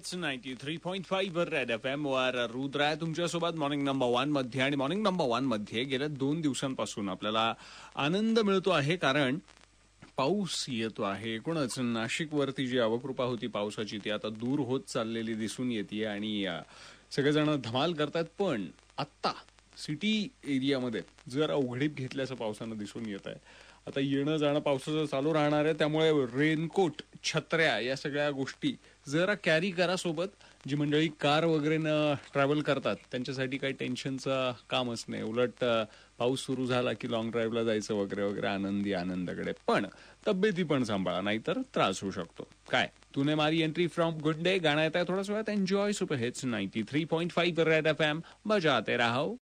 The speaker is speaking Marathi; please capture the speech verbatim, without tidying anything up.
Hits ninety three point five वर रेड एफ एम वर रुद्र आहे तुमच्यासोबत मॉर्निंग नंबर वन मध्ये. आणि मॉर्निंग नंबर वन मध्ये गेल्या दोन दिवसांपासून आपल्याला आनंद मिळतो आहे, कारण पाऊस येतो आहे. एकूणच नाशिकवरती जी अवकृपा होती पावसाची ती आता दूर होत चाललेली दिसून येते आणि सगळेजण धमाल करतात. पण आत्ता सिटी एरियामध्ये जरा उघडीप घेतल्याचं पावसानं दिसून येत आहे. आता येणं जाणं पावसाचं चालू राहणार आहे, त्यामुळे रेनकोट, छत्र्या या सगळ्या गोष्टी जरा कॅरी करा सोबत. जी मंडळी कार वगैरेनं ट्रॅव्हल करतात त्यांच्यासाठी काही टेन्शनचं कामच नाही. उलट पाऊस सुरू झाला की लॉंग ड्राईव्हला जायचं वगैरे वगैरे आनंदी आनंदाकडे. पण तब्येती पण सांभाळा, नाहीतर त्रास होऊ शकतो. काय तूने मारी एंट्री फ्रॉम गुड डे गाणं येत आहे थोड्याच वेळात. Enjoy super hits ninety three point five Red F M, बजाते रहो.